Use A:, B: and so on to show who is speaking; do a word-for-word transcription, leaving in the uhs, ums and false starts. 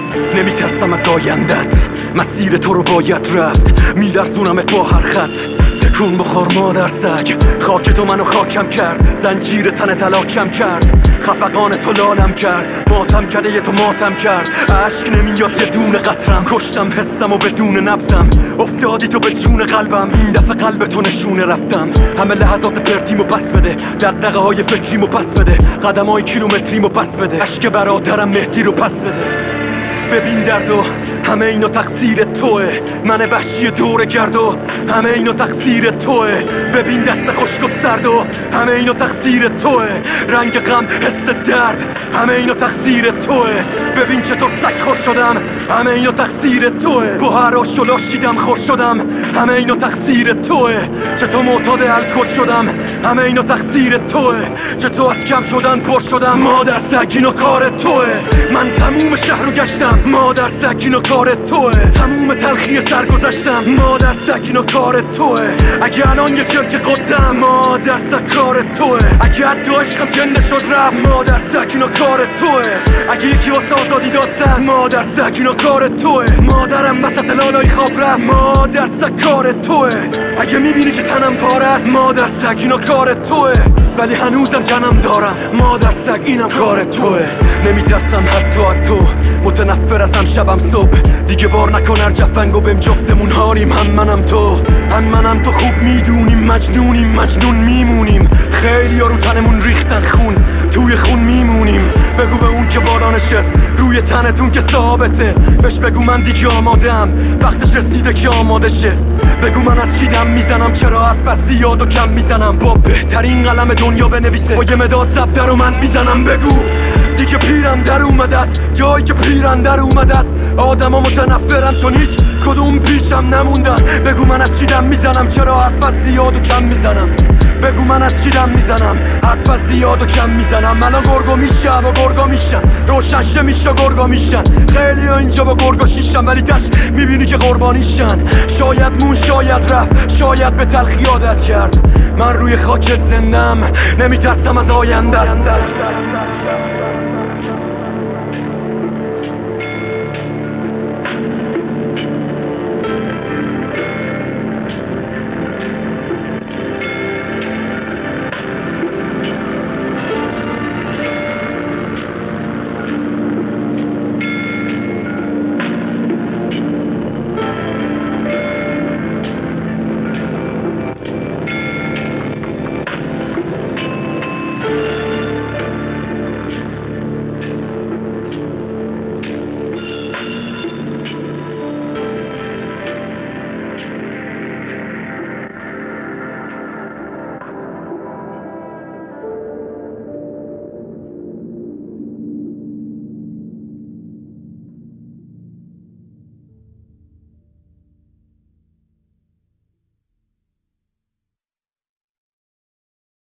A: نمیترسم از آیندت، مسیر تو رو باید رفت. میلرزونمت با هر خط، تکون بخور مادر سگ. خاک تو منو خاکم کرد، زنجیر تن تلاکم کرد. خفقان تو لالم کرد، ماتم کرده یه تو ماتم کرد. عشق نمیاد یه دونه قطرم، کشتم حسم و بدون نبزم. افتادی تو به جون قلبم، این دفعه قلب تو نشونه رفتم. همه لحظات پرتیمو پس بده، دغدغه های فکریمو پس بده، قدم های کیلومتریمو پس بده، عشق برادرم مهدی رو پس بده. ببین دردو همه اینو تقصیر توه، من وحشی دور گردو همه اینو تقصیر توه. ببین دست خشک و سردو همه اینو تقصیر توه، رنگ غم حس درد همه اینو تقصیر توه. ببین چطور سگ خور شدم همه اینو تقصیر توه، گوهر و شلاشیدم خور شدم همه اینو تقصیر توه. چطور معتاد الکل شدم همه اینو تقصیر توه، چطور از کم شدن پر شدم مادر سگ اینو کار توه. من تموم شهر رو گشتم مادر سگ اینو کار توه، تموم تلخی سر گذشتم مادر سگ اینو کار توه. اگه الان یه چرک قدم مادر سگ کار توه، اگه حتی عشقم جنده شد رفت مادر سگ اینو کار توه. اگه یکی واسه آزادی داد زد مادر سگ اینو کار توه. مادرم وسط لالای خواب رفت مادر سگ کار توه. اگه میبینی که تنم پاره است مادر سگ اینو کار توه، ولی هنوزم جنم دارم مادر سگ اینم کار توه. نمیترسم حتی از تو، متنفر ازم شبم صبح. دیگه بار نکن هر جفنگو بهم جفتمون هاریم، هم منم تو هم منم تو خوب میدونیم مجنونیم مجنون میمونیم. خیلی ها رو تنمون ریختن خون، توی خون میمونیم. بگو به اون که بالا نشست روی تنتون که ثابته، بهش بگو من دیگه آمادم وقتش رسیده که آماده شه. بگو من از چی دم میزنم، چرا حرف از زیاد و کم میزنم. با بهترین قلم دنیا بنویسه با یه مداد زبده رو من میزنم. بگو دیگه پیرم در اومده است، جایی که پیرم در اومده است. آدم ها متنفرم چون هیچ کدوم پیشم نموندن. بگو من از چی دم میزنم، چرا حرف از زیاد و کم میزنم. بگو من از چی دم میزنم، حرف از زیاد و کم میزنم. الان گرگو میشه و گرگا میشن، روشن شه میشه گرگا میشن. خیلی ها اینجا با گرگا شیشن، ولی تش میبینی که قربانیشن. شاید مون شاید رفت، شاید به تلخی عادت کرد. من روی خاکت زندم، نمیترسم از آیندت.